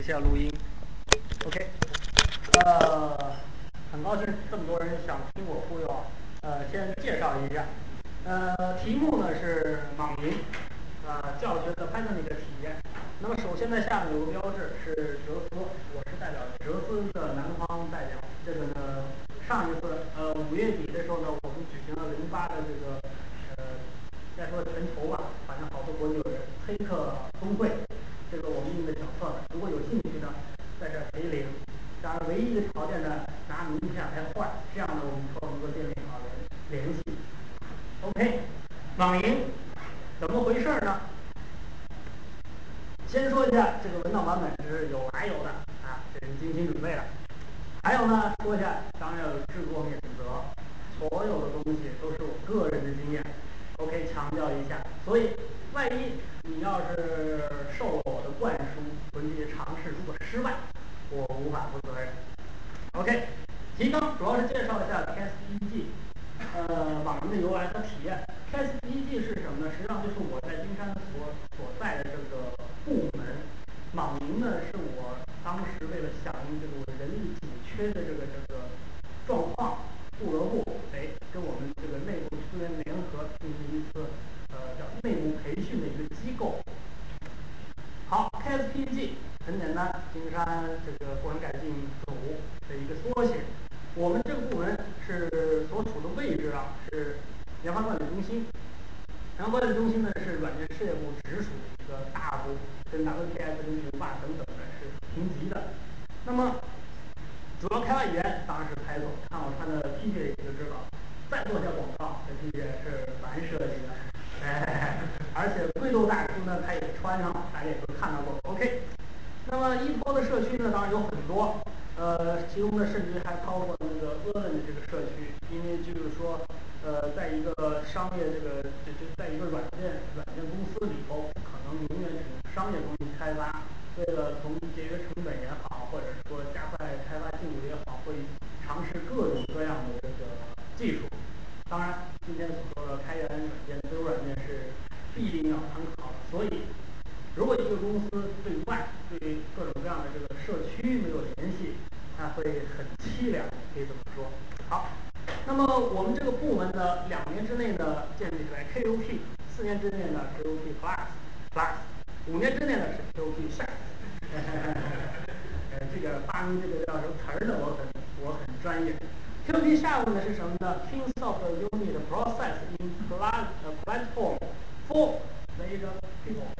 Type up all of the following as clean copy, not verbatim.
一下录音。OK，很高兴这么多人想听我忽悠啊。先介绍一下，题目呢是网银教学的 Python 的一个体验。那么首先呢，下面有个标志是哲思，我是代表哲思的南方代表。这个呢，上一次5月底的时候呢，我们举行了08的这个该说全球吧，反正好多国际有人黑客峰会。这个我们印的小册子，如果有兴趣的，在这可以领。当然，唯一的条件呢，拿名片来换，这样呢，我们才能够建立好联系。OK， 网银怎么回事呢？先说一下这个文档版本是有来由的啊，这是精心准备的。还有呢，说一下，当然要有制作免责，所有的东西都是我个人的经验。OK， 强调一下，所以万一你要是受了我的灌输，回去尝试，如果失败，我无法负责任。OK， 提纲主要是介绍一下 KSPG， 网银的由来和体验。KSPG 是什么呢？实际上就是我在金山所在的这个部门。网银呢，是我当时为了响应这个人力紧缺的这个状况，不得不跟我们这个内部资源联合进行一次叫内部培训的一个机构。好 ，KSPG 很简单，金山这个过程改进组的一个缩写。我们这个部门是所处的位置啊，是研发管理中心。研发管理中心呢是软件事业部直属的一个大部，跟 WPS 跟云霸等等的是平级的。那么主要开发语言当然是 Python， 看我穿的 T 恤也就知道。再做一下广告，这 T 恤是咱设计的，而且贵州大叔呢他也穿上，大家也都看到过。OK， 那么ETO的社区呢当然有很多，其中呢甚至还包括那个Erlang的这个社区，因为就是说，在一个商业在一个软件公司里头，可能永远只用商业东西开发，为了从节约成本也好，或者说加快开发进度也好，会尝试各种各样的这个技术。当然，今天所说的开源软件、自由软件是必定要参考的。所以，如果一个公司对外对各种各样的这个社区没有联系，它会很凄凉，可以这么说。好，那么我们这个部门呢，2年之内呢建立起来 KOP，4年之内呢 KOP Plus，5年之内呢是 KOP Sharp。这个发明这个叫什么词儿呢？我很专业。KOP Sharp 呢是什么呢 ？Kingsoft Unit Process in Platform for Major People。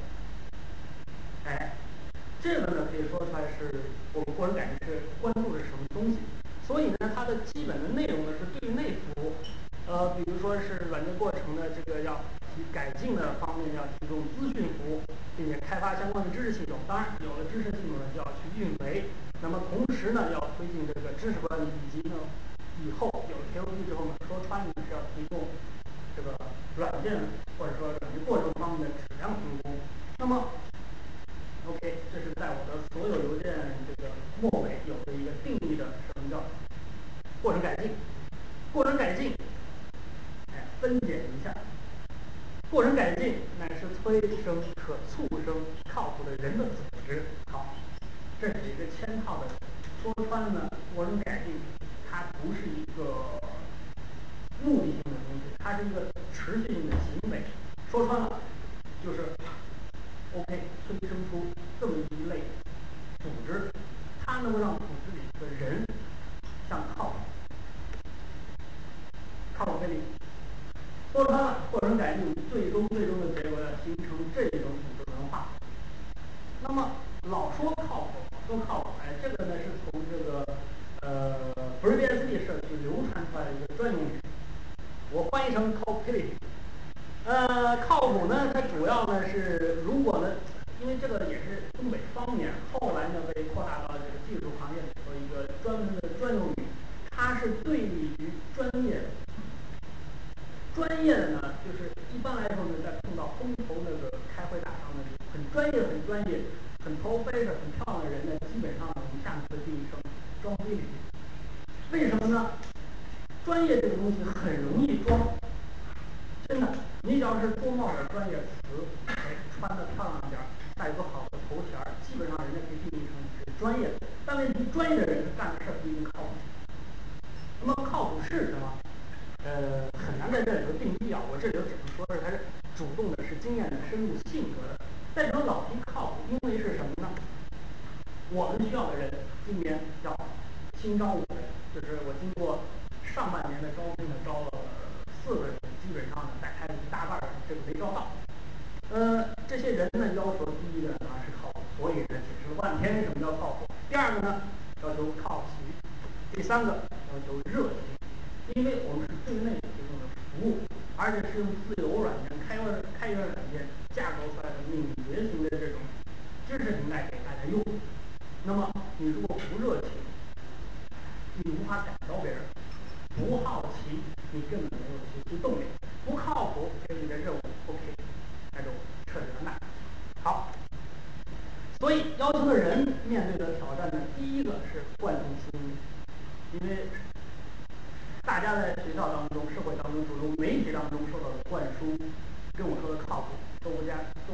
这个呢可以说出来是我个人感觉是关注的是什么东西。所以呢，它的基本的内容呢是对内服务，比如说是软件过程的这个要改进的方面要提供资讯服务，并且开发相关的知识系统。当然，有了知识系统呢就要去运维。那么同时呢，要推进这个知识管理，以及呢以后有了 KOP 之后呢，说穿了是要提供这个软件或者说软件过程方面的质量评估。那么 OK， 这是在我的所有邮件这个末尾有的一个定义的什么叫过程改进。过程改进，分解一下，过程改进乃是催生可促生靠谱的人的组织。好，这是一个嵌套的，说穿了呢，过程改进它不是一个目的性的东西，它是一个持续性的行为。说穿了就是 OK， 催生出这么一类组织，它能够让组织里的人向靠背离。说穿了，过程改进最终的结果要形成这种组织文化。那么老说靠谱，这个呢是从这个FreeBSD 社区流传出来的一个专用语，我翻译成 Copility。靠谱呢，它主要呢是如果呢，因为这个也是东北方言，后来呢被扩大到这个技术行业里头一个专门的专用语，它是对立于专业的。专业的呢，就是一般来说呢，在碰到风投那个开会大堂的很专业、很头飞的、很漂亮的人呢，基本上我们下面会定义成装逼领域。为什么呢？专业这个东西很容易装，真的，你只要是多冒点专业词，穿的漂亮点，带个好的头衔，基本上人家可以定义成你是专业的，但问题专业的人干的事儿不一定靠谱。那么靠谱是什么？很难在这里头定义啊。我这里头只能说是它是主动的，是经验的、深入性格的。但这种老批靠谱，因为是什么呢？我们需要的人今年要新招5人，就是我经过上半年的招聘呢，招了4个人，基本上呢再开了一大半儿这个没招到。这些人呢要求第一个呢是靠谱，所以呢解释了半天什么叫靠谱。第二个呢要求靠齐，第三个要求热情，因为我们是对内提供的服务，而且是用自由软件、开源软件架构出来的敏捷型的这种知识平台给大家用。那么你如果不热情，你无法感召别人；不好奇，你根本没有学习动力；不靠谱，给你的任务不给，那就彻底完蛋。好，所以要求的人面对的挑战呢，第一个是贯通心理，因为大家在学校当中、社会当中、主流媒体当中受到的灌输，跟我说的靠谱都不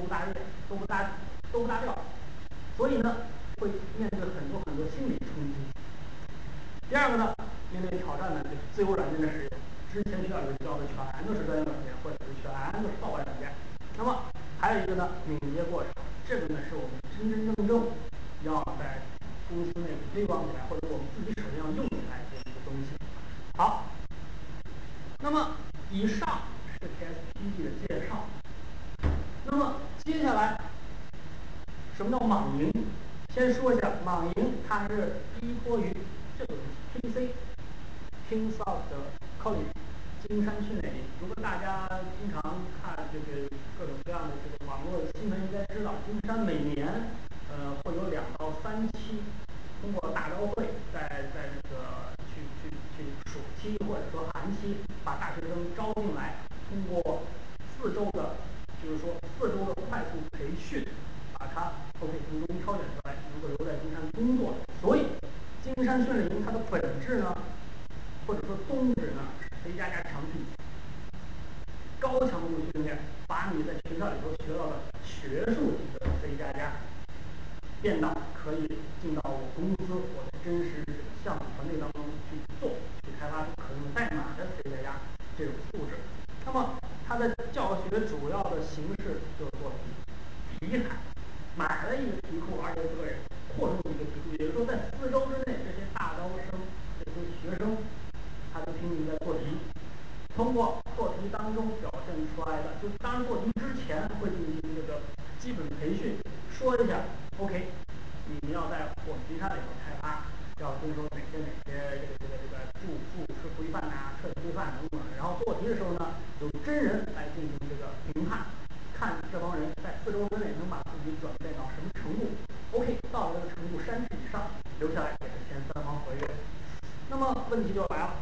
搭调，所以呢，会面对很多心理冲击。第二个呢，面对挑战呢，就是自由软件的使用。之前学校里教的全都是专业软件，或者是全都是盗版软件。那么还有一个呢，敏捷过程，这个呢是我们真正要在公司内部推广起来，或者我们自己手上要用起来的一个东西。好，那么以上是 TSPG 的介绍。那么接下来，什么叫莽营？先说一下，莽营它是依托于这个东西 PC Kingsoft College 金山训练营。如果大家经常看这个各种各样的这个网络新闻，应该知道金山每年会有2到3期通过大招会，在这个去暑期或者说寒期把大学生招进来，通过4周的，就是说4周的快速培训，把他 OK 从中挑选出来，能够留在金山工作。所以金山训练营它的本质呢，或者说宗旨呢，是 C++ 长训，高强度训练，把你在学校里头学到的学术级的 C++变到可以进到我公司我的真实项目团队当中去做，去开发出可用代码的 C++ 这种素质。那么它的教学主要的形式就是做题材，买了一个题库，而且个人扩充一个题库，也就是说在4周之内，这些大招生、这些学生，他就拼命在做题。通过做题当中表现出来的，就当然做题之前会进行这个基本培训，说一下 OK， 你们要在我们金山里头开发，要遵守哪些注释规范啊、测试规范等等。然后做题的时候呢，有真人来进行这个评判，看这帮人在4周之内能把自己转变到什么程度。OK， 到了这个程度3以上，留下来也是前3方合约。那么问题就来了。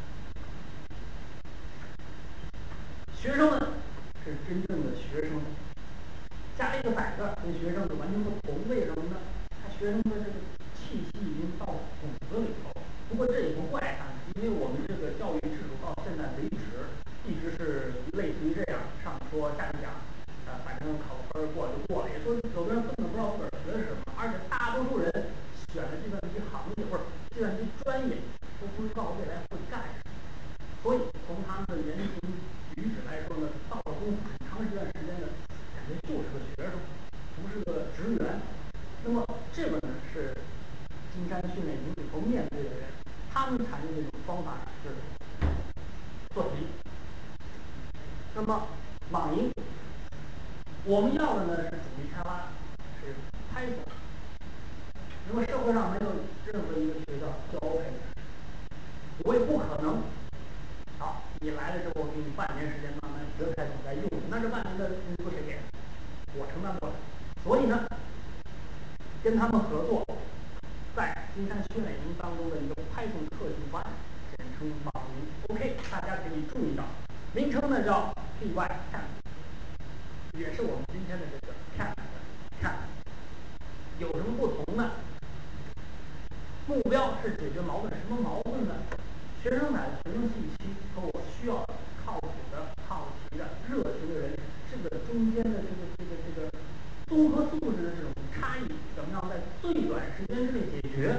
学生们是真正的学生，加了一个载字，跟学生是完全不同。为什么呢？他学生的这个气息已经到骨子里头。不过这也不怪他们，因为我们这个教育制度到现在为止，一直是类似于这样，上说下讲，反正考分过了就过了。也说有的人根本不知道自个儿学的是什么，而且大多数人选了计算机行业或者计算机专业，都不知道未来会干什么。所以从他们的言行举止来说呢，到了公司很长一段时间呢，感觉就是个学生，不是个职员。那么这个呢是金山训练营里头面对的人，他们采用的一种方法是做题。那么莽营，我们要的呢是主力开发是 Python。那么社会上没有任何一个学校教 OK， 我也不可能。好，你来了之后，我给你半年时间慢慢学Python再用，那这半年的工资谁给？我承担不了。所以呢，跟他们合作，在金山训练营当中的一个 Python 特训班，简称莽营。OK， 大家可以注意到，名称呢叫 PyCamp， 也是我们今天的这个 Camp。有什么不同呢？目标是解决矛盾，什么矛盾呢？学生乃学生信息和我需要靠谱的、好奇的、热情的人，这个中间的这个综合素质的这种差异，怎么样在最短时间间之内解决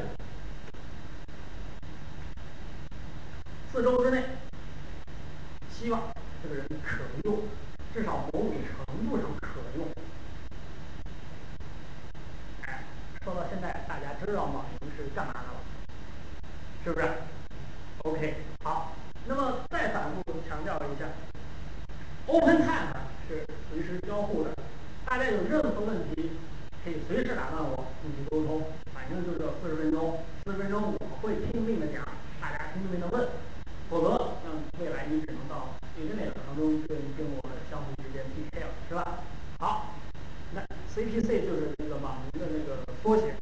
，4周之内，希望这个人可用，至少某种程度上可用。说到现在，大家知道网银是干嘛的了，是不是 ？OK， 好。那么再反复强调一下 ，OpenType 是随时交互的，大家有任何问题可以随时打断我进行沟通，反正就是40分钟，40分钟我会拼命的讲，大家拼命的问，否则未来你只能到有些哪个当中跟我们相互之间 PK 了，是吧？好，那 CPC 就是那个网银的那个缩写。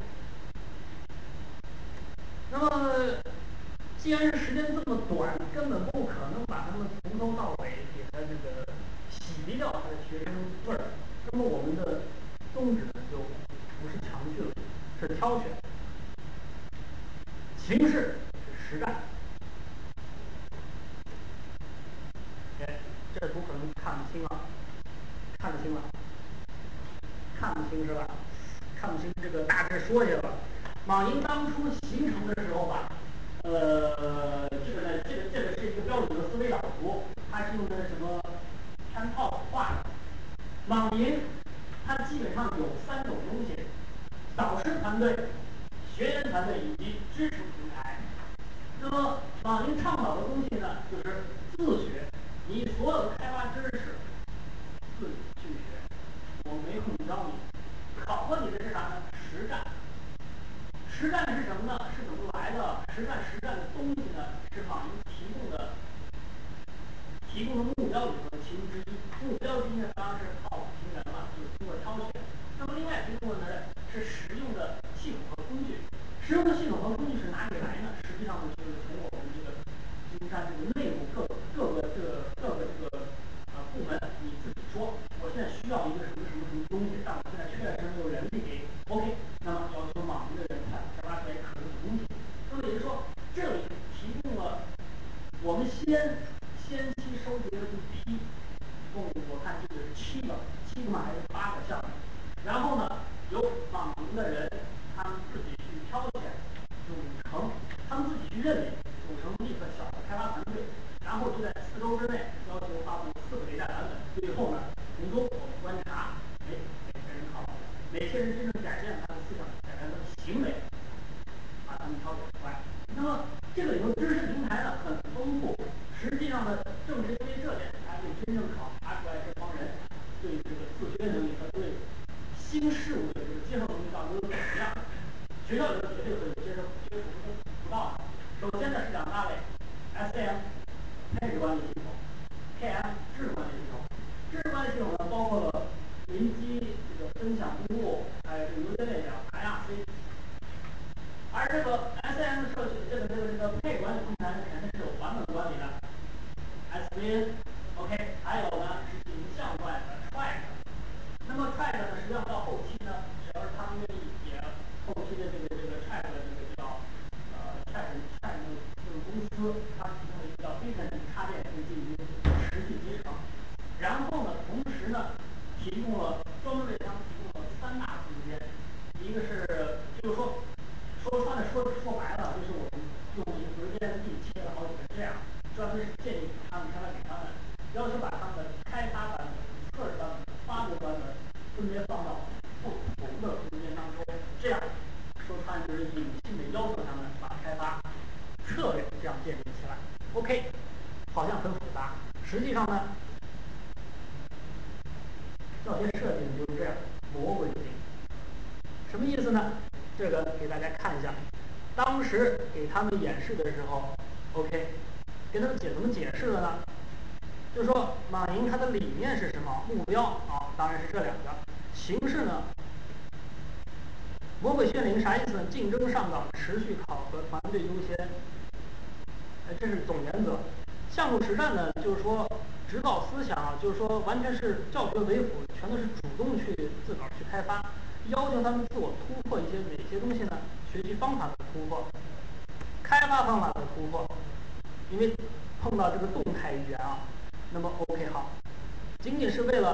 那么，既然是时间这么短，根本不可能把它们从头到尾给它这个洗涤掉它的学生味儿。那么我们的宗旨呢，就不是强训了，是挑选。形式是实战。哎，这图可能看不清了，看得清了，看不清是吧？看不清这个大致说一下吧。网银当初形成的时候吧，这个是一个标准的思维导图，它是用的什么Pantalk画的。网银它基本上有3种东西：导师团队、学员团队以及支持平台。那么网银倡导的东西呢，就是自学，你所有的开发知识自己去学，我没空教你。考核你的是啥呢？实战。实战是什么呢？是怎么来的？实战的东西呢，是网银提供的目标里头的其中之一。目标之一呢，当然是靠谱型人了，就是通过挑选。那么另外提供的呢，是实用的系统和工具。实用的系统和工具是哪里来呢？实际上呢，就是从我们这个金山这个内部各个部门，你自己说，我现在需要一个什么东西，但我现在确实没有人力给 OK， 那么要求网银的人开发出来可用的东西。那么也就是说，这里提供了我们先期收集了一批，共我看这个是7个嘛还是8个项目，然后呢，由网银的人他们自己去挑选，组成，他们自己去认领，组成一个小的开发团队，然后就在4周之内要求发布4个迭代版本。最后呢，从中我们观察，哪些人靠谱，哪些人真正改变他的思想，改变他的行为，把他们挑选出来。那么这个里头知识平台呢很丰富，实际上呢，正是因为这点，才会真正考察出来这帮人对这个自学能力和对新事物的这个接受能力到底有怎么样。学校里头绝对会有接触不到的。首先呢是2大类 ，SAM 配置管理系统 ，KM 知识管理系统。知识管理系统呢包括了云机、这个分享公路，还有这个邮件列表、IRC。而这个 SAM 社区这个配置管理平台呢，肯定是有版本管理的 ，SVN，OK， 还有呢是影像管理的 Track。那么 Track 呢，实际上到后期呢，只要是他们愿意也后期的这个 Track 的这个叫Track 这个公司，它提供了一个叫 Beacon 插件，可以进行实际集成。然后呢，同时呢，提供了专门为他们提供了3大空间，一个是就是说白了，就是我们用一个 VLD 切了好几个这样，专门是建议他们开发给他们，要求把他们的开发版本、测试版本、发布版本分别放到不同的空间当中，这样说穿就是隐性的要求他们把开发策略这样建立起来。OK， 好像很复杂，实际上呢，教学设计就是这样，魔鬼型。什么意思呢？这个给大家看一下。当时给他们演示的时候 ，OK， 给他们怎么解释的呢？就是说网银它的理念是什么？目标啊，当然是这2个。形式呢？魔鬼训练啥意思呢？竞争上岗，持续考核，团队优先。这是总原则。项目实战呢，就是说指导思想啊，就是说完全是教学为辅，全都是主动去自个儿去开发，要求他们自我突破一些哪些东西呢？学习方法的突破，开发方法的突破。因为碰到这个动态语言啊，那么 OK 好，仅仅是为了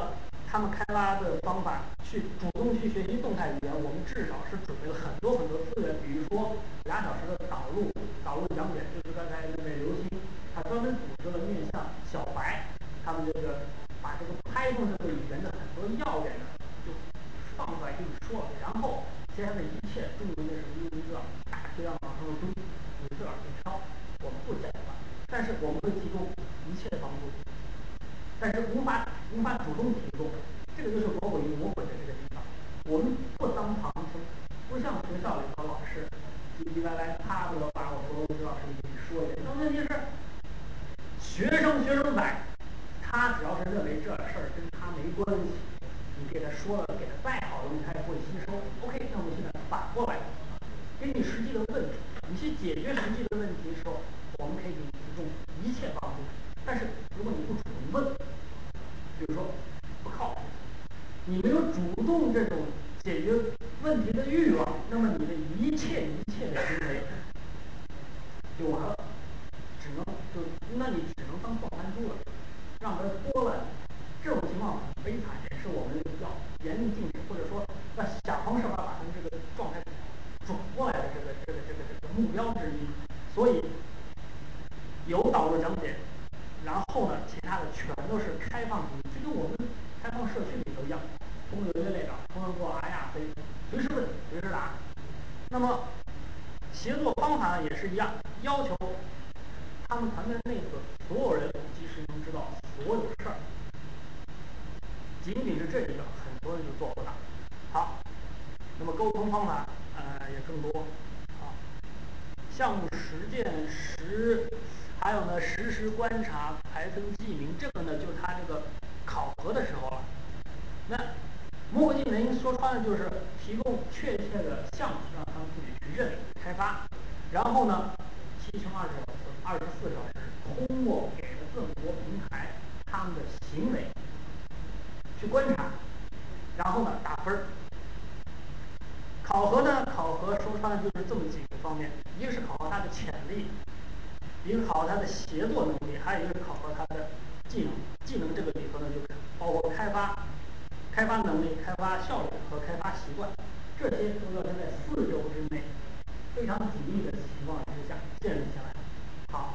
他们开发的方法去主动去学习动态语言，我们至少是准备了很多很多资源，比如说2小时的导入讲解，就是刚才那位刘星，他专门组织了面向小白，他们这个把这个Python这个语言的很多要点呢就放出来给你说了，然后接下来一切中文的什么英文字大批量往上堆，你自个儿去挑，我们不讲了，但是我们会提供一切帮助，但是无法主动提供，这个就是魔鬼与魔鬼的这个地方，我们不当旁听，不像学校里头老师唧唧歪歪啪的把我说老师给你说一遍，但问题是学生仔，他只要是认为这事儿跟他没关系，你给他说了，给他再好用，他也不会吸收。OK， 那我们现在反过来，给你实际的问题，你去解决实际的问题的时候，我们可以给你提供一切帮助。但是如果你不主动问，比如说不靠谱，你没有主动这种解决问题的欲望，那么你的一切的行为就完了，那你只能当por盘猪了，让他拖了。这种情况很悲惨，也是我们要严令禁止，或者说要想方设法把他们这个状态转过来的这个目标之一。所以有导入讲解，然后呢，其他的全都是开放型，就跟我们开放社区里头一样，通有约列表，通过过飞，随时问，随时答。那么协作方法呢也是一样，要求他们团队内的所有人及时能知道所有事儿。仅仅是这一个，很多人就做不到。好，那么沟通方法也更多。好，项目实践还有呢实时观察、排分记名，这个呢就是他这个考核的时候了。那魔鬼技能说穿了就是提供确切的项目，让他们自己去认开发，然后呢7乘24小时，通过给了这么多平台他们的行为去观察，然后呢打分。考核说穿了就是这么几个方面，一个是考核他的潜力，一个考核他的协作能力，还有一个是考核他的技能。技能这个里头呢，就是包括开发能力、开发效率和开发习惯，这些都要在4周之内非常紧密的情况之下建立下来。好，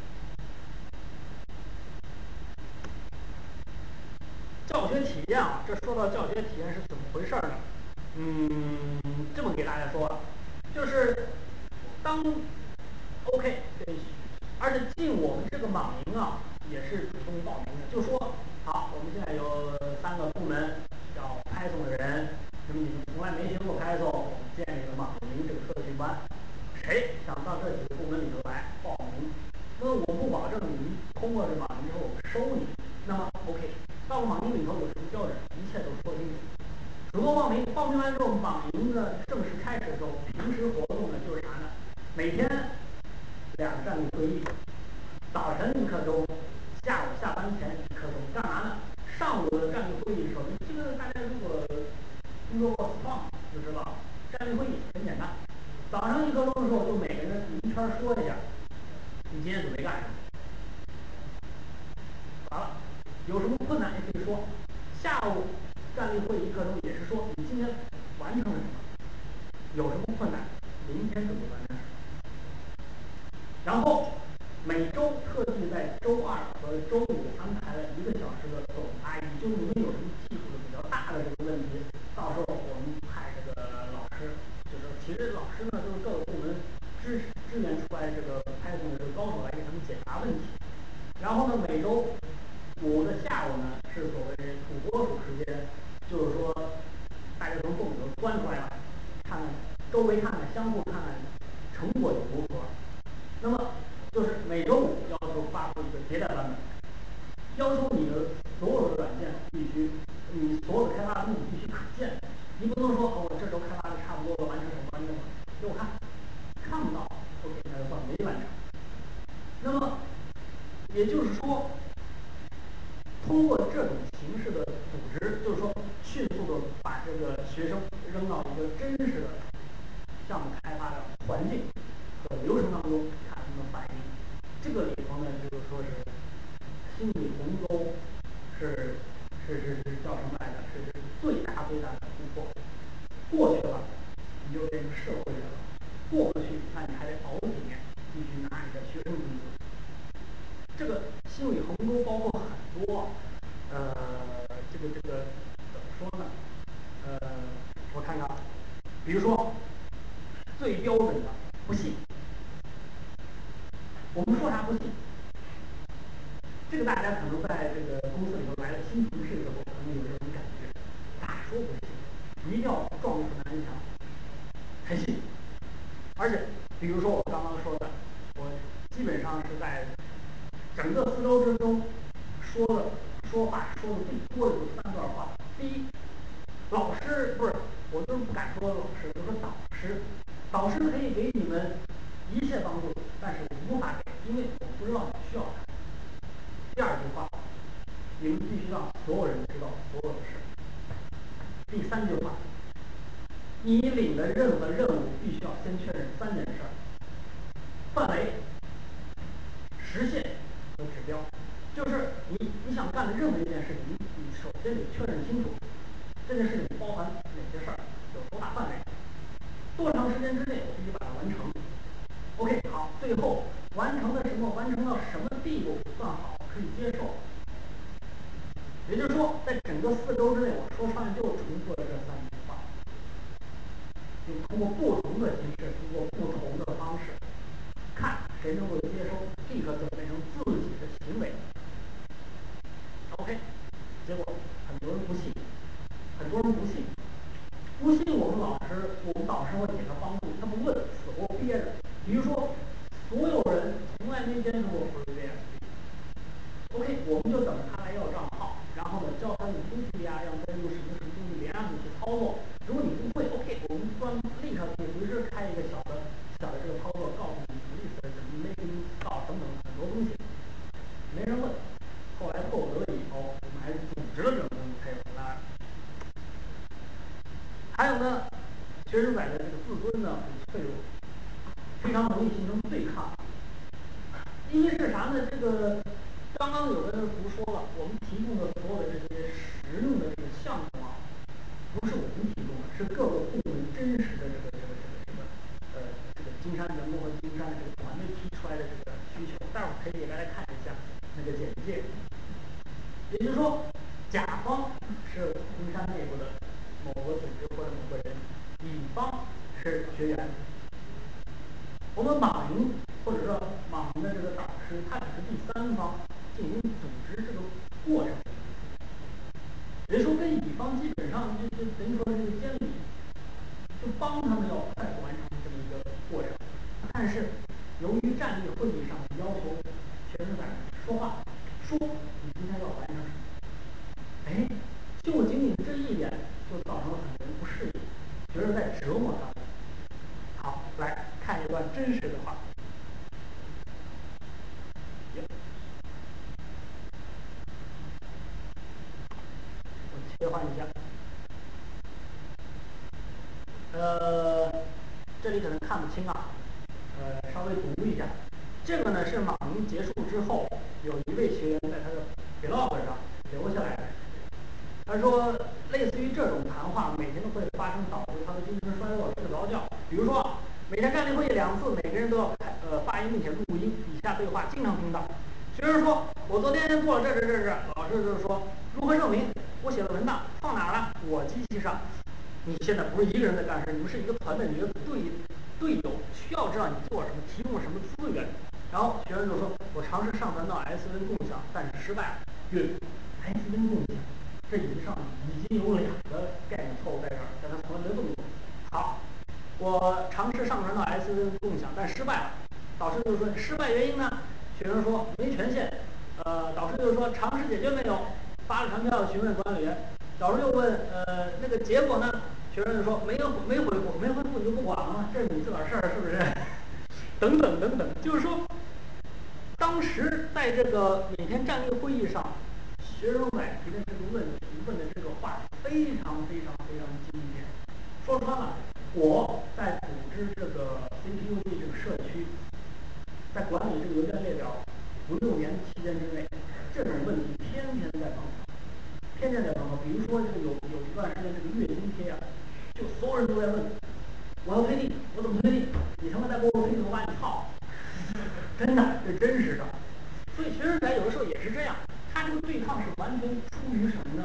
教学体验啊，这说到教学体验是怎么回事呢？这么给大家说啊，就是当 OK 而且进我们这个网名啊，也是主动报名的。就说好，我们现在有3个部门叫 Python 的人，那么你们从来没学过 Python，我们建立了网名这个特训班，谁想到这几个部门里头来报名？那我不保证你通过这网名之后我们收你。那么 OK， 到网名里头有什么标准？一切都说清楚。主动报名，报名完之后，网名的正式开始之后，平时活动呢就是啥呢？每天2个站立会议，早晨1刻钟，下午下班前1刻钟，干嘛呢？上午的站立会议的时候，这个大家如果工作过 Scrum 就知道，站立会议很简单，早上1刻钟的时候，就每个人一圈说一下，你今天准备干什么？完了，有什么困难也可以说。下午站立会1刻钟也是说你今天完成了什么，有什么困难，明天准备完成什么。然后每周特地在周2和周5安排了1个小时的总答疑，就是你们有什么技术的比较大的这个问题，到时候我们派这个老师，就是其实老师呢都是各个部门支援出来这个Python的这个高手来给他们解答问题。然后呢，每周5的下午呢是所谓土拨鼠时间，就是说大家从洞里头钻出来了，看看周围看看，相互看看成果如何。那么就是每周5要求发布一个迭代版本，要求你的所有的软件必须，你所有的开发的目的必须可见，你不能说我这周开发的差不多了，完成什么完成什么，给我看不到 ，OK， 那就算没完成。那么也就是说，通过这种形式的组织，就是说迅速的把这个学生扔到一个真实的项目开发的环境和流程当中，看他们的反应。这个里头呢，就是说是心理鸿沟，是叫什么来着？ 过不去，那你还得熬几年，继续拿你的学生工资。这个心理鸿沟包括很多，这个怎么说呢？我看看，比如说最标准的不信。我们说啥不信？这个大家可能在这个公司里头来了新同事的时候，可能有这种感觉。咋说不信？一定要撞出南墙才信。而且，比如说我刚刚说的，我基本上是在整个4周之中说话说的最多的有3段话。第一，老师不是，我就是不敢说老师，就说导师。导师可以给你们一切帮助，但是无法给，因为我不知道你需要啥。第二句话，你们必须让所有人知道所有的事。第三句话，你领的任何任务必须要先确认3件事：范围、时限和指标。就是你想干的任何一件事情，你首先得确认清楚这件事情包含哪些事儿，有多大范围，多长时间之内我必须把它完成。OK， 好，最后完成的什么，完成到什么地步算好，可以接受。也就是说，在整个4周之内，我说穿了就重复了这3句话，就通过不同的形式，通过不同的方式，看谁能够接收，立刻转变成自己的行为。OK， 结果很多人不信，很多人不信，不信我们导师会给他帮助，他不问，死活憋着。比如说，所有人从来没接触过 FreeBSD。OK， 我们就等着他来要账号，然后呢教他用 Cookie 啊，让他用什么东西连上去去操作。如果你不会 ，OK， 我们立刻可以随时开一个小的这个操作，告诉你什么意思，怎么 making install 等等很多东西，没人问。后来迫不得已以后，我们还是组织了这种东西才有了。还有呢，学生仔的这个自尊呢很脆弱，非常容易形成对抗。因为是啥呢？这个刚刚有的人不说了，我们提供的所有的这些实用的这个项目啊，不是我们提供的，是各个部门真实的这个金山员工和金山的这个团队提出来的这个需求。待会儿可以给大家看一下那个简介。也就是说，甲方是金山内部的某个组织或者某个人，乙方是学员。我们马云或者说马云的这个导师，他只是第三方进行组织这个过程。也就是说，跟乙方基本上就等于说这个监理，就帮他们要快速完成这么一个过程。但是由于战略会议上要求学生在说话，说你今天要完成什么？哎，就仅仅这一点，就造成了很多人不适应，觉得在折磨他们。好，来看一段真实的话。我切换一下。这里可能看不清啊，稍微读一下。这个呢是马云结束之后，有一位学员在他的 blog 上留下来的。他说，类似于这种谈话，每天都会发生导致他的精神衰弱、睡不着觉。比如说，每天战略会议2次，每个人都要发音并且录音，以下对话经常听到。学生说，我昨天做了这，老师就是说如何证明？我写了文档放哪儿了？我机器上。你现在不是一个人在干事，你们是一个团队，你的队友需要知道你做什么，提供了什么资源。然后学生就说，我尝试上传到 SVN 共享，但是失败了。SVN 共享，这已经有2个概念错误在这儿，但他从来没动过。好，我尝试上传到 SVN 共享，但失败了。导师就说失败原因呢？学生说没权限。导师就说尝试解决没有？发了传票询问管理员。导师又问那个结果呢？学生就说没回复，没回复你就不管了，这是你自个儿事儿是不是？等等，就是说，当时在这个每天战略会议上，学生仔提的这个问题，问的这个话非常经典。说穿了，我在组织这个 CPUD 这个社区，在管理这个邮件列表5、6年期间之内，这种问题天天在碰到。比如说这个有一段时间这个月薪贴啊，就所有人都在问，我要推进，我怎么推进？你真的，这真实的。所以学生仔有的时候也是这样，他这个对抗是完全出于什么呢？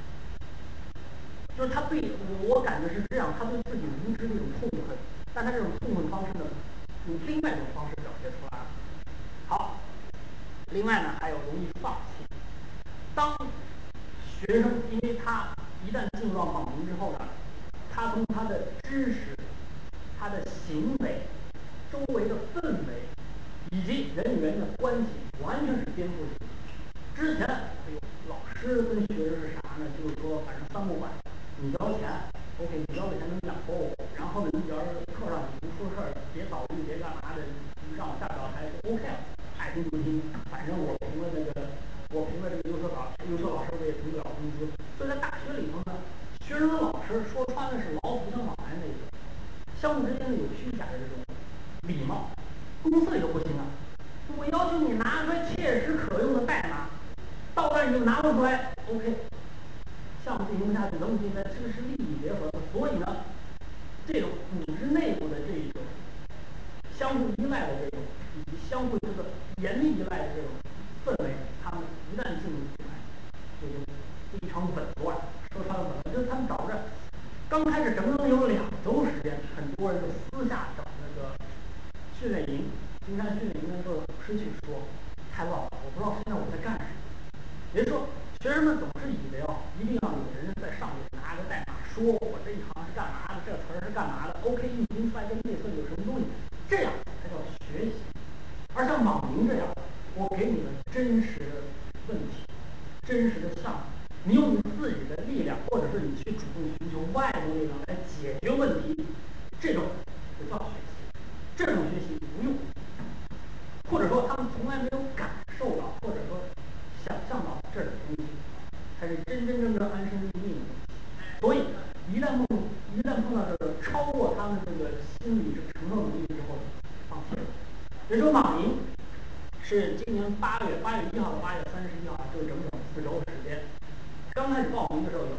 就是他对我感觉是这样，他对自己无知的一种痛恨，但他这种痛恨方式呢，用另外一种方式表现出来了。好，另外呢还有容易放弃。当学生因为他一旦进入到网民之后呢，他从他的知识、他的行为、周围的氛围以及人与人的关系，完全是颠覆性的。之前，老师跟学生是啥呢？就是说，反正三不管，你交钱 ，OK，你交的钱能养活我。然后呢，你要是课上你不出事儿，别捣乱，别干嘛的，让我下不了台就 OK 了，爱听不听，反正我评了这个优秀老师我也评不了工资。所以在大学里头呢，学生跟老师说穿了是老虎相往来那种，相互之间的有虚假的这种礼貌。公司里头不行啊，我要求你拿出来切实可用的代码。到那儿你就拿不出来 ，OK， 项目进行不下去，怎么进行？这个是利益结合的，所以呢，这种组织内部的这种相互依赖的这种，以及相互这个严密依赖的这种氛围，他们一旦进入进来，这就一场紊乱。说穿了怎么？就是他们找着刚开始整整有2周时间，很多人就私下找那个训练营、金山训练营的那个老师去说，太乱了，我不知道现在我在干什么。也就是说，学生们总是以为一定要有人在上面拿个代码说我这一行是干嘛的，这词儿是干嘛的 ，OK 运行出来跟内测有什么东西，这样才叫学习。而像网民这样，我给你们真实的问题、真实的项目，你用你自己的力量，或者是你去主动寻求外部力量来解决问题，这种不叫学习，这种学习无用，或者说他们从来没有感受到，或者说想象到这种东西才是真真正正安身立命的东西。所以一旦碰到这个超过他们这个心理承受能力之后，放弃了。也就是网银是今年8月1号到8月31号，就是整整4周时间。刚开始报名的时候有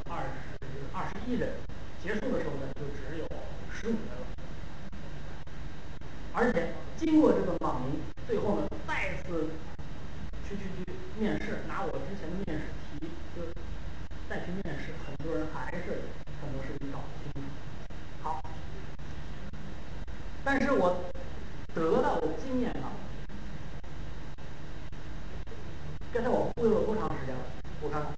21人，结束的时候呢就只有15人了。而且经过这个网银，最后呢再次去面试，拿我之前的面试题，就是再去面试，很多人还是很多事情搞不清楚。好，但是我得到的经验啊，刚才我忽悠了多长时间了？我看看，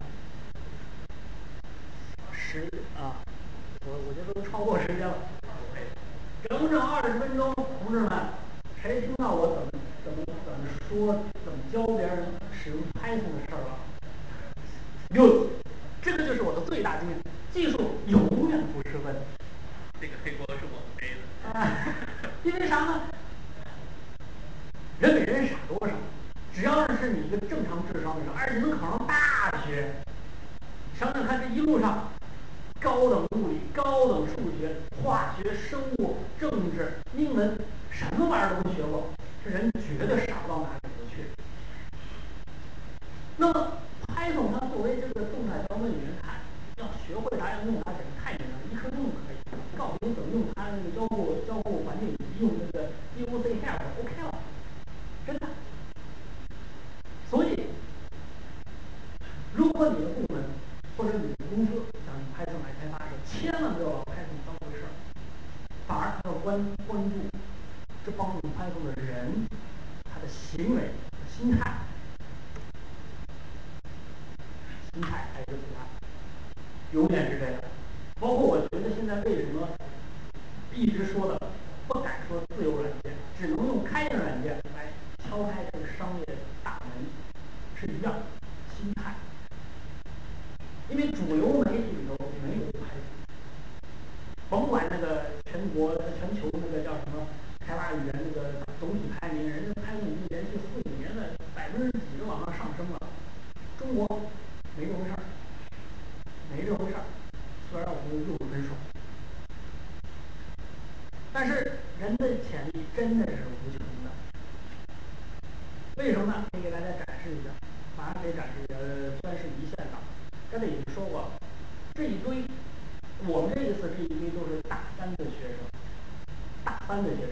我觉得都超过时间了，整整20分钟，同志们，谁听到我怎么说，怎么教别人使用 Python 的事儿了？有，这个就是我的最大经验。技术永远不是问题。 这个黑锅是我们背的。 因为啥呢？人比人傻多少？只要是你一个正常智商的人，而且能考上大学，想想看，这一路上，高等物理、高等数学、化学、生物、政治、英文，什么玩意儿都学过，这人绝对傻不到哪里不去。那么 Python 它作为这个动态条文语言，它要学会它，要用它，简直太简单了，一刻钟就可以告诉你怎么用它那个交互环境，用那个 DOC help OK 了，真的。所以，如果你的部门或者你的公司想用 Python 来开发的时候，千万不要把 Python 当回事儿，反而要关注这帮用 Python 的人，他的行为、心态还是不太，永远是这样。包括我觉得现在为什么一直说的不敢说自由软件，只能用开源软件来敲开这个商业大门，是一样的心态。因为主流媒体里头没有 Python，甭管那个全球那个叫什么开发语言那个总体排名，人家 Python 已经连续4、5年的几%的往上上升了。中国没这回事儿，没这回事儿。虽然我们用的很爽，但是人的潜力真的是无穷的。为什么呢？可以给大家展示一下，马上可以展示一下，算是一线档。刚才已经说过了，这一堆，我们这一次这一堆都是大3的学生，大3的学生。如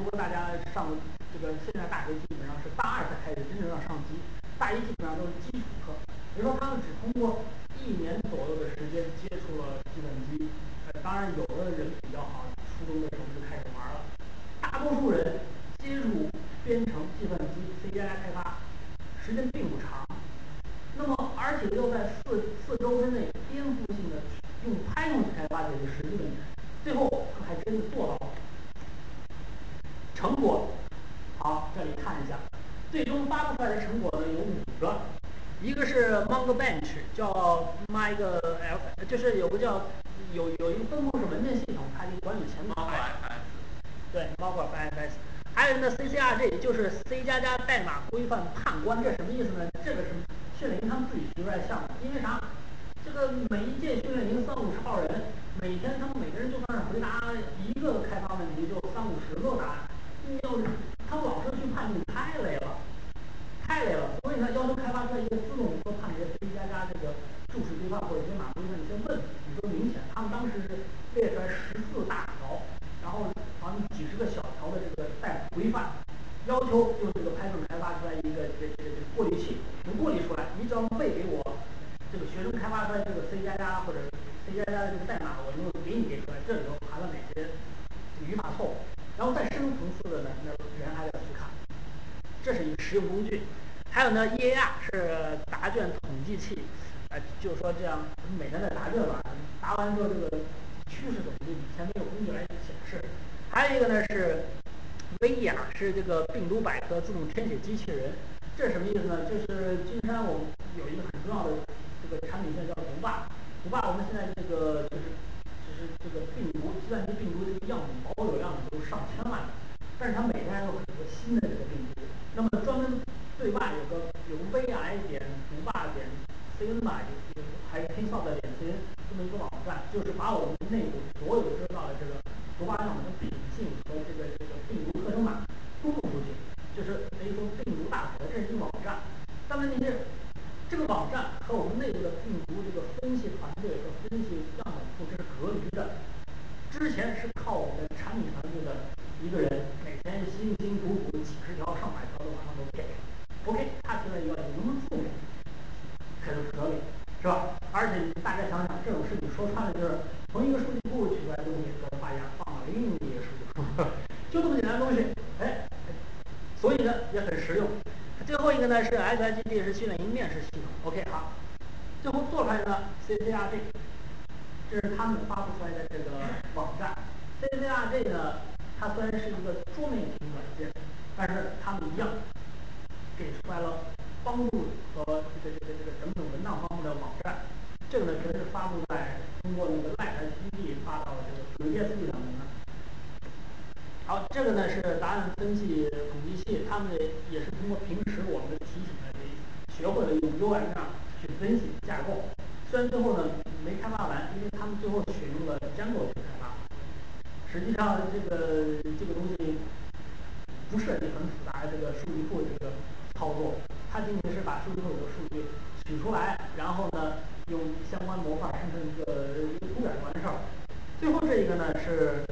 如果大家上这个现在大学基本上是大二才开始真正要上机，大一基本上都是基础课，比如说他们只通过1年左右的时间接触了计算机。当然有的人比较好，初中的时候就开始玩了。大多数人接触编程、计算机、C++ 开发时间并不长，那么而且又在四周之内颠覆性的用 Python 去开发解决实际问题，最后还真的做到了。成果，好，这里看一下，最终发布出来的成果呢有5个，一个是 Mongo Bench， 叫 MyGL， 就是有个叫有一个分布式文件系统，它可以管理前台。对 ，Mongo FS。还有呢 CCRG， 就是 C++ 代码规范判官，这什么意思呢？这个是训练营他们自己提出来的项目，因为啥？这个每一届训练营30-50号人，每天他们每个人就算是回答一个开发问题，就30-50个答案。他们老是去判定，太累了，太累了。所以呢，要求开发出来一个自动和判别 C++ 这个注释规范或者编码规范的一些问题，比如说明显，他们当时是列出来14大条，然后好像几十个小条的这个代码规范，要求用这个 Python 开发出来一个这个过滤器，能过滤出来。你只要背给我这个学生开发出来这个 C++ 或者 C++ 的这个代码，我能够给出来，这里头含了哪些语法错误。然后再深层次的呢，那人还要去看，这是一个实用工具。还有呢 ，EAR 是答卷统计器，就是说这样每天在答卷吧，答完之后这个趋势怎么就以前没有工具来显示。还有一个呢是 VER， 是这个病毒百科自动填写机器人，这是什么意思呢？就是金山我们有一个很重要的这个产品线叫毒霸，毒霸我们现在这个就是这个病毒计算机病毒这个样本保有量都上千万的，但是它每天还有很多新的这个病毒。那么专门对外有个 VI 点毒霸点 CN 吧，还是 Kingsoft.cn 这么一个网站，就是把我们内部所有知道的这个毒霸样本的品性和这个病毒特征码公布出去，就是等于说病毒大河，这是一个网站。但问题是，这个网站和我们内部的病毒这个分析团队和分析样本库这是隔离的。之前是靠我们产品团队的一个人每天辛辛苦苦几十条上百条的往上都给 OK， 他提了一个你能不能自动给，可以是吧？而且大家想想，这种事情说穿了就是从一个数据库取出来的东西和发现放到另一个数据库，就这么简单的东西，所以呢也很实用。最后一个呢是 SIGD， 是训练营面试系统。OK， 好，最后做出来的 CCRG。这是他们发布出来的这个网站 ，CCRG 呢，它虽然是一个桌面型软件，但是他们一样给出来了帮助和这个整种文档方面的网站。这个呢，全是发布在通过那个 LightTP 发到这个 FreeBSD 上面的。好，这个呢是答案分析统计器，他们也是通过平时我们的提醒呢，学会了用 UML 去分析架构。虽然最后呢没开发完，因为他们最后选用了 Django 去开发。实际上这个东西不涉及很复杂的这个数据库这个操作，它仅仅是把数据库里的数据取出来，然后呢用相关模块生成一个图表就完事儿。最后这一个呢是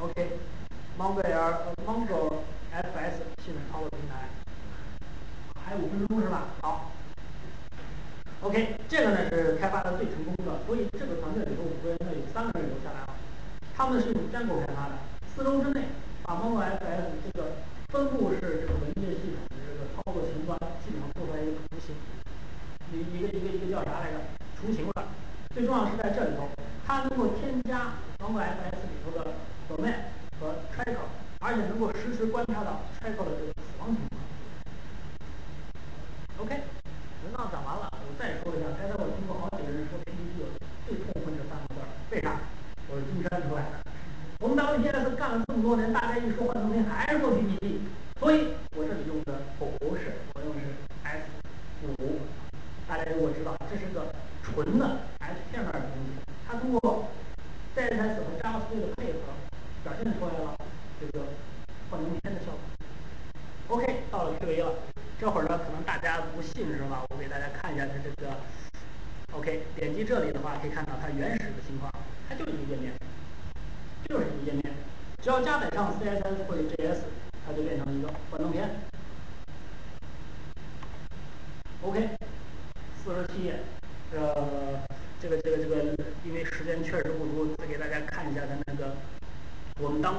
OK。Mongo FS 系统操作平台，还有5分钟是吧？好。OK， 这个呢是开发的最成功的，所以这个团队里头5个人呢有3个人留下来了，他们是用 Django 开发的，4周之内把 Mongo FS 这个分布式这个文件系统的这个操作前端基本上做出来一个雏形，一个叫啥来着？雏形了。最重要是在这里头，它能够添加 Mongo FS 里头的 domain 和 tracker， 而且能够实时观察到 tracker 的这个死亡情况。OK， 文档讲完了，我再说一下，刚才我听过好几个人说 PPT 有最痛恨这3个字，为啥？我是金山出来的，我们 WPS 干了这么多年，大家一说换中心还是做 PPT， 所以我这里用的不是，我用的是 S5。大家如果知道，这是个纯的 HTML 的东西，它通过 CSS 和 JavaScript 的配合，表现出来了这个换中间的效果。OK， 到了 Q&A 了。这会儿呢，可能大家不信是吧？我给大家看一下它这个 OK， 点击这里的话，可以看到它原始的情况，它就是一个页面，就是一个页面。只要加载上 CSS 或者 JS，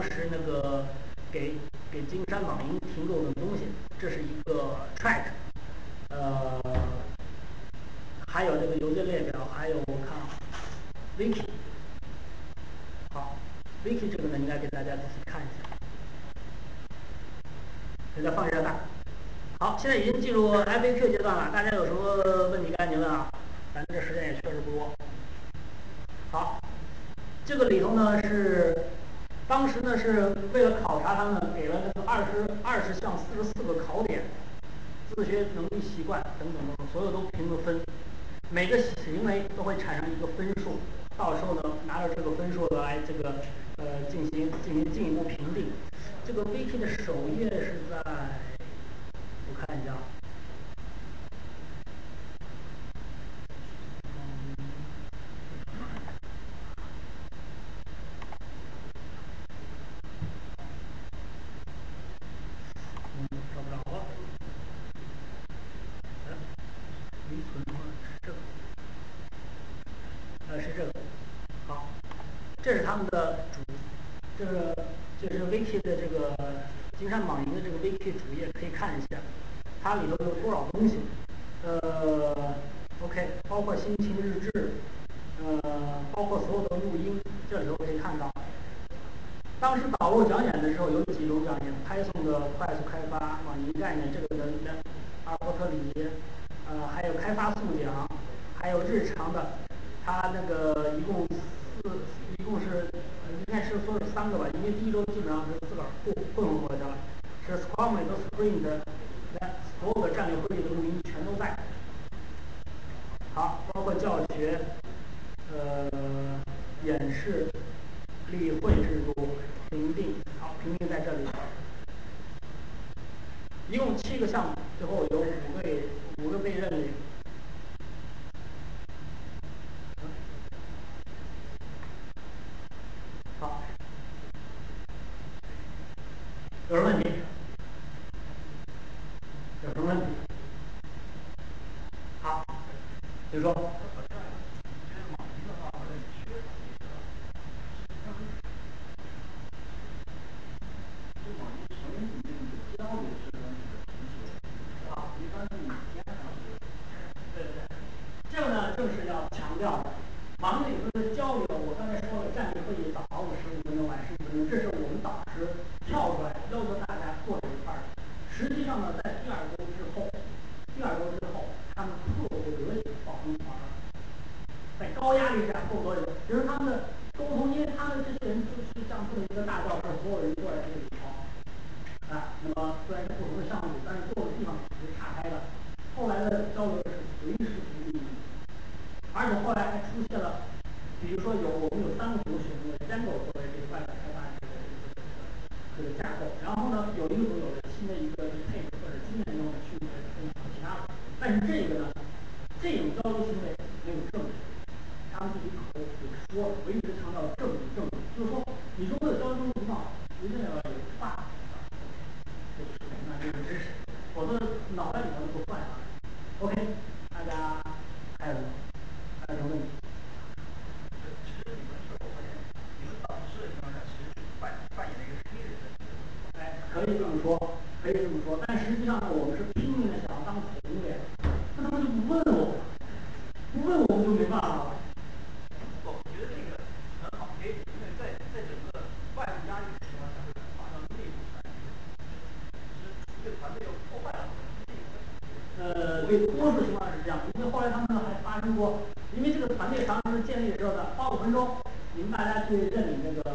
时那个给金山网银停购的东西，这是一个 track，还有这个邮件列表，还有我看wiki， 好 wiki 这个呢应该给大家仔细看一下，给它放一下大。好，现在已经进入 FAQ 阶段了，大家有什么问题赶紧问啊，咱这时间也确实不多。好，这个里头呢是当时呢是为了考察他们，给了这个20项44个考点，自学能力、习惯等等等，所有都评个分，每个行为都会产生一个分数，到时候呢拿着这个分数来这个进行进一步评定。这个 wiki 的首页是在，我看一下。找不着了。遗存是这个，是这个。好，这是他们的这个就是 wiki 的这个金山网银的这个 wiki 主页，可以看一下，它里头有多少东西。OK， 包括心情日志，包括所有的录音，这里头可以看到。当时导入讲演的时候有几种讲演 ，Python 的快速开发、网银概念，这个的阿伯特里，还有开发速讲，还有日常的，它那个一共是应该是说是3个吧，因为第一周基本上是自个儿混合过去了，是 Scrum 和 Sprint 所有的战略会议的录音全都在。好，包括教学、演示、例会制度、评定，好，评定在这里。一共7个项目，最后有5个被认领。好，有什么问题？有什么问题？好，比如说。这个呢，正是要强调的。网里头的交流，我刚才说了，战略会议早15分钟，晚15分钟，这是我们导师跳出来要求大家做这一块的。实际上呢，在第2周之后，他们迫不得已报名团，在高压力下迫不得已。比如他们的沟通，因为他们这些人就是像这么一个大教室，所有人坐在这个里头，那么虽然是不同的项目，但是坐的地方是岔开的。后来的交流是随时随地，而且后来还出现了，比如说我们有3个组选用了 Django 作为这个外部开发这个架构，然后呢，有一个组有了新的一个配置或者经验中的去分其他的，但是这个呢，这种交流行为没有证据，他们自己口也说了，我一直强调证据，就是说你说的交流情况一定要有发那这个知识，否则脑袋里头就不算下来。OK， 大家还有什么问题？ 其实你们是我发现，你们导师的情况下，其实扮演了一个黑人的角色。 可以这么说，但实际上呢，我们是拼命的想要当同业，那他们就不问我，我们就没办法了。 我觉得这个很好，因为在整个外部压力的情况下，会发到内部来，其实这个团队又破坏了。 对，多数情况是这样，因为后来他们还发生过，因为这个团队当时建立的时候呢，花5分钟，你们大家去认领这个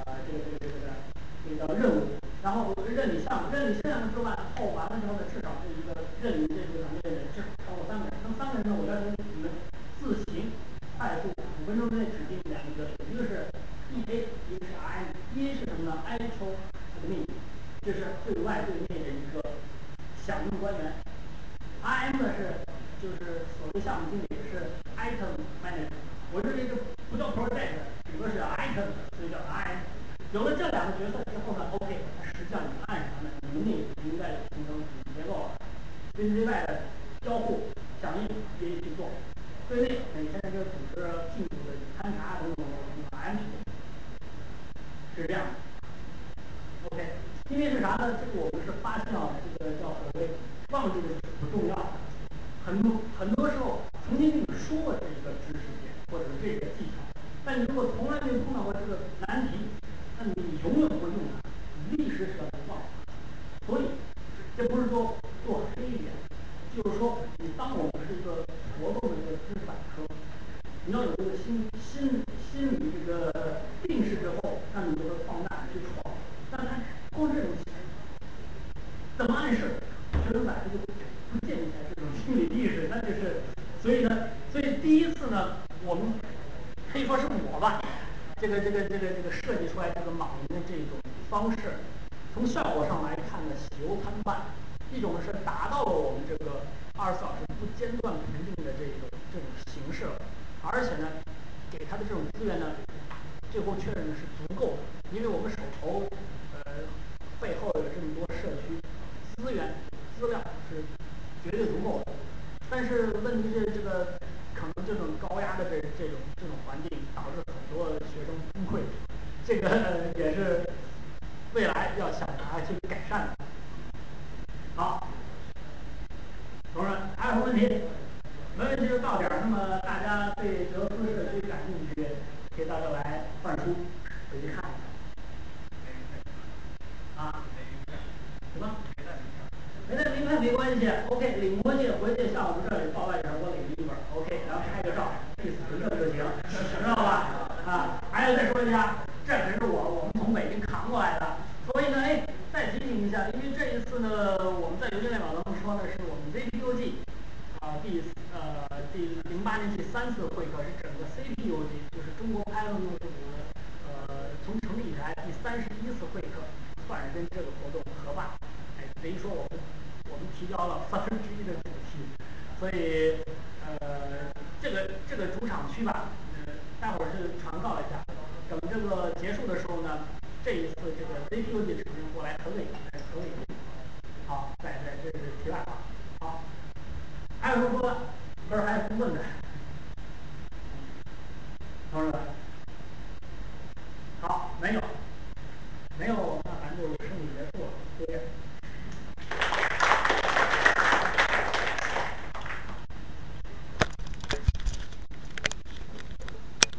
叫任务，然后认领项目之外，后完了之后呢，至少是一个认领这个团队的人至少超过3个人。那么3个人呢，我要求你们自行快速5分钟之内指定2个，一个是 EA， 一个是 IM。EA 是什么呢 ？Actual Admin， 这是对外对内的一个响应官员。IM 呢就是所谓项目经理，是 Item Manager。我认为这不叫 Project， 顶多是 Item， 所以叫 IM。有了这2个角色之后呢 ，OK， 实际上你们按什么呢？你们内部应该有形成组织结构了，对内外的交互响应也去做，对内每天这个组织进度的勘察等等，IM 是这样的。 因是啥呢？这个我们是发现啊，这个叫所谓忘记的是不重要的。很多时候曾经跟你说过这个知识点或者是这个技巧，但你如果从来没有碰到过这个难题，那你永远不会用它，你历史上就忘了。所以这不是说做黑点，就是说你当我们是一个活动的这个知识百科，你要有这个心理这个定势之后，那你就会放大去闯。但他光这种怎么暗示，知识百科就不建立在这种心理意识，那就是所以呢，所以第一次呢，我们可以说是我吧，这个设计出来这个莽云的这种方式，从效果上来看呢，喜忧参半。一种是达到了我们这个24小时不间断肯定的这种形式了，而且呢，给他的这种资源呢，最后确认的是足够的，因为我们手头背后有这么多社区资源资料是绝对足够的。但是问题是这个可能这种高压的这种环境导致很多学生崩溃，这个也是未来要想着去改善的。好，同志们还有什么问题？没问题就到点儿。那么大家对德斯社区感兴趣，可以到这来翻书，回去看一下。啊？什么？没带名片没关系。OK， 领过去，回去上我们这里报外边我领一本 OK， 然后拍个照，意思存证就行，知道吧？啊，还有再说一下，这可是我们从北京扛过来的，所以呢，再提醒一下，因为这一次呢，我们在邮件列表当中说的是我们 ZPUG 第08年第3次会客，是整个 CPUG， 就是中国开放用户组从成立以来第31次会客，算是跟这个活动合办。等于说我们提交了1/3的主题，所以这个主场区吧，待会儿是传告一下。等这个结束的时候呢，这一次这个 ZPUG 成员过来合个影。好，这是题外话。好，还有什么说的？不是还有什么问的？同志们，好，没有